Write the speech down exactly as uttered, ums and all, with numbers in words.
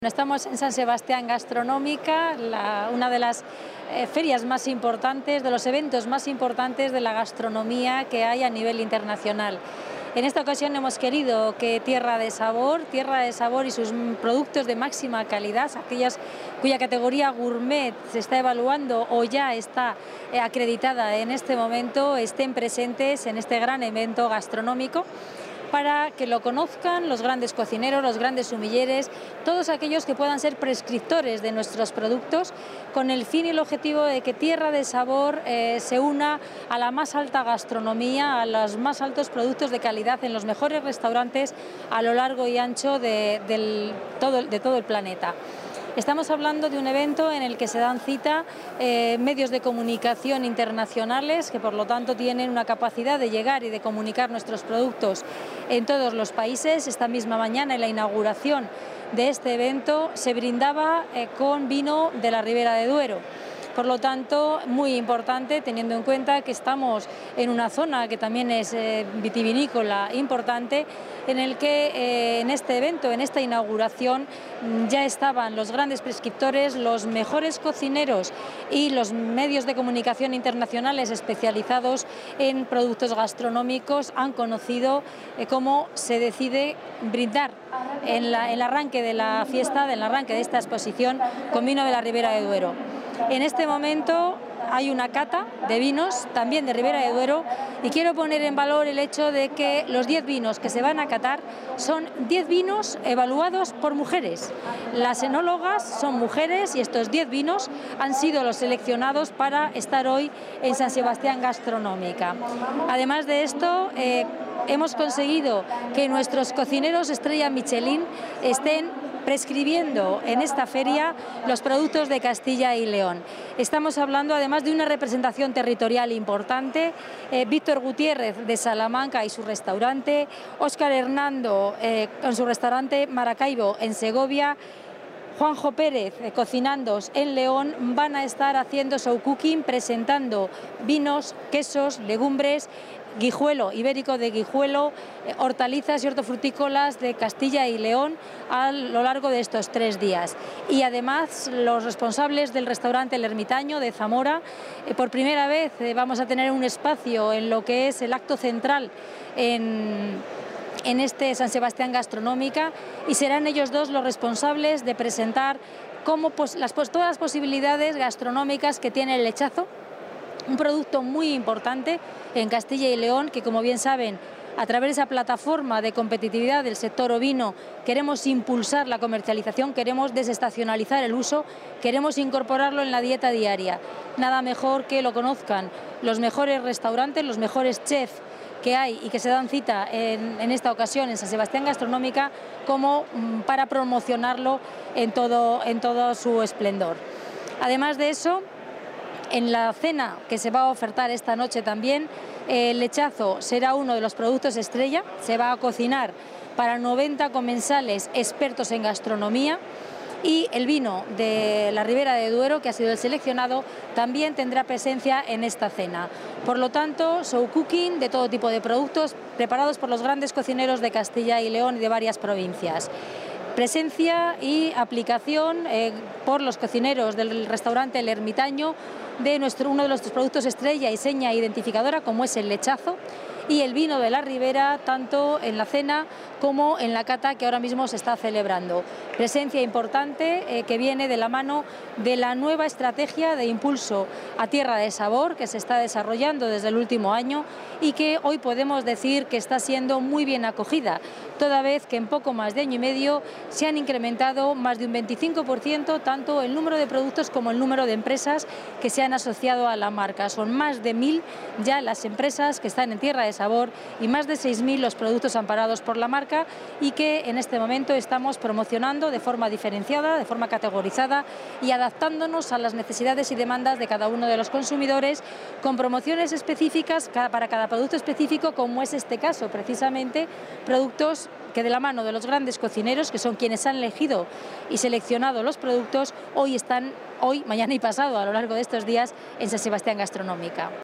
Estamos en San Sebastián Gastronómica, la, una de las eh, ferias más importantes, de los eventos más importantes de la gastronomía que hay a nivel internacional. En esta ocasión hemos querido que Tierra de Sabor, Tierra de Sabor y sus productos de máxima calidad, aquellas cuya categoría gourmet se está evaluando o ya está eh, acreditada en este momento, estén presentes en este gran evento gastronómico, para que lo conozcan los grandes cocineros, los grandes sumilleres, todos aquellos que puedan ser prescriptores de nuestros productos, con el fin y el objetivo de que Tierra de Sabor eh, se una a la más alta gastronomía, a los más altos productos de calidad en los mejores restaurantes a lo largo y ancho de, del, todo, de todo el planeta. Estamos hablando de un evento en el que se dan cita eh, medios de comunicación internacionales que por lo tanto tienen una capacidad de llegar y de comunicar nuestros productos en todos los países. Esta misma mañana, en la inauguración de este evento, se brindaba eh, con vino de la Ribera de Duero. Por lo tanto, muy importante, teniendo en cuenta que estamos en una zona que también es eh, vitivinícola importante, en el que eh, en este evento, en esta inauguración, ya estaban los grandes prescriptores, los mejores cocineros y los medios de comunicación internacionales especializados en productos gastronómicos han conocido eh, cómo se decide brindar en la, el arranque de la fiesta, del arranque de esta exposición, con vino de la Ribera de Duero. En este momento hay una cata de vinos, también de Ribera de Duero, y quiero poner en valor el hecho de que los diez vinos que se van a catar son diez vinos evaluados por mujeres. Las enólogas son mujeres y estos diez vinos han sido los seleccionados para estar hoy en San Sebastián Gastronómica. Además de esto, eh, hemos conseguido que nuestros cocineros estrella Michelin estén prescribiendo en esta feria los productos de Castilla y León. Estamos hablando además de una representación territorial importante, eh, Víctor Gutiérrez de Salamanca y su restaurante, Óscar Hernando eh, con su restaurante Maracaibo en Segovia, Juanjo Pérez, eh, Cocinandos en León, van a estar haciendo show cooking, presentando vinos, quesos, legumbres, guijuelo ibérico de Guijuelo, eh, hortalizas y hortofrutícolas de Castilla y León a lo largo de estos tres días. Y además los responsables del restaurante El Ermitaño de Zamora, eh, por primera vez eh, vamos a tener un espacio en lo que es el acto central en... en este San Sebastián Gastronómica, y serán ellos dos los responsables de presentar cómo, pues, las, pues, todas las posibilidades gastronómicas que tiene el lechazo, un producto muy importante en Castilla y León que, como bien saben, a través de esa plataforma de competitividad del sector ovino queremos impulsar la comercialización, queremos desestacionalizar el uso, queremos incorporarlo en la dieta diaria. Nada mejor que lo conozcan los mejores restaurantes, los mejores chefs que hay y que se dan cita en, en esta ocasión en San Sebastián Gastronómica, como mm, para promocionarlo en todo, en todo su esplendor. Además de eso, en la cena que se va a ofertar esta noche también, el lechazo será uno de los productos estrella. Se va a cocinar para noventa comensales expertos en gastronomía, y el vino de la Ribera de Duero, que ha sido el seleccionado, también tendrá presencia en esta cena. Por lo tanto, show cooking de todo tipo de productos preparados por los grandes cocineros de Castilla y León y de varias provincias. Presencia y aplicación eh, por los cocineros del restaurante El Ermitaño de nuestro, uno de nuestros productos estrella y seña identificadora, como es el lechazo, y el vino de la Ribera, tanto en la cena como en la cata que ahora mismo se está celebrando. Presencia importante eh, que viene de la mano de la nueva estrategia de impulso a Tierra de Sabor que se está desarrollando desde el último año y que hoy podemos decir que está siendo muy bien acogida, toda vez que en poco más de año y medio se han incrementado más de un veinticinco por ciento tanto el número de productos como el número de empresas que se han asociado a la marca. Son más de mil ya las empresas que están en Tierra de Sabor y más de seis mil los productos amparados por la marca, y que en este momento estamos promocionando de forma diferenciada, de forma categorizada y adaptándonos a las necesidades y demandas de cada uno de los consumidores, con promociones específicas para cada producto específico, como es este caso, precisamente productos que de la mano de los grandes cocineros, que son quienes han elegido y seleccionado los productos, hoy están, hoy, mañana y pasado, a lo largo de estos días, en San Sebastián Gastronómica.